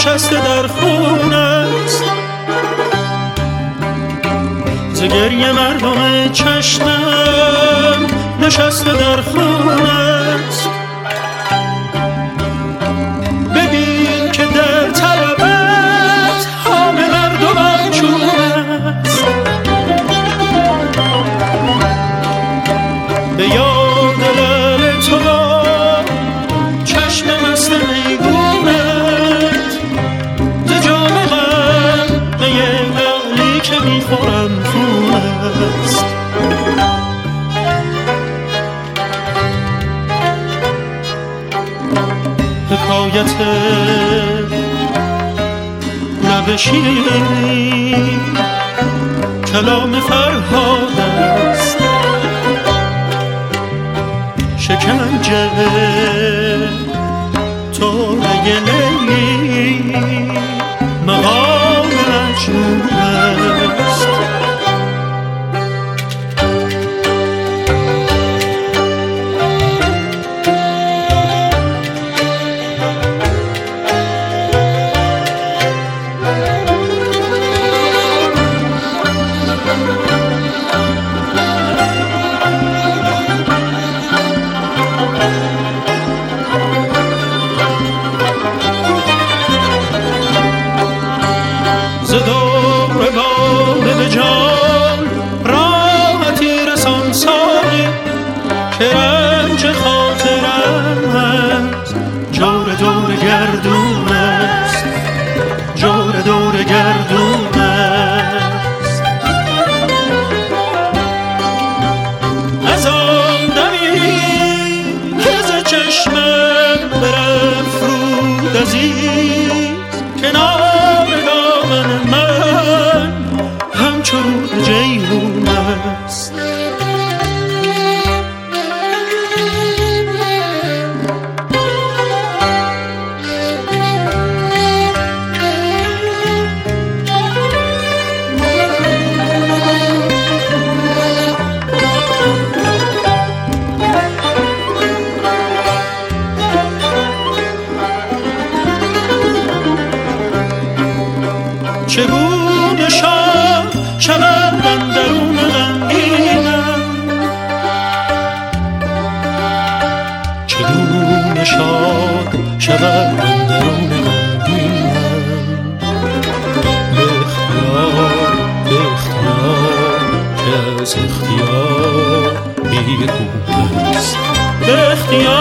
نشسته در خون است، ز گریه مردم چشمم نشسته در خون است. ببین که در طلبت حام مردم چون است، به یاد لعل تو با چشم مست میگونت، ز جام غم می لعلی که میخورم خون است. حکایت لب شیرین کلام فرهاد است، شکنجه توره لیلی مقام مجنون است. ز دور باده به جان راحتی رسان ساقی، که رنج خاطرم از جور دور گردون است، جور دور گردون است. از آن دمی که ز چشمم برافرود عزیز، کنار دامن من همچو رود جیهون است. چگونه شاد شود اندرون غمگینم، چگونه شاد شود اندرون غمگینم، به اختیار که از اختیار بیرون است، به اختیار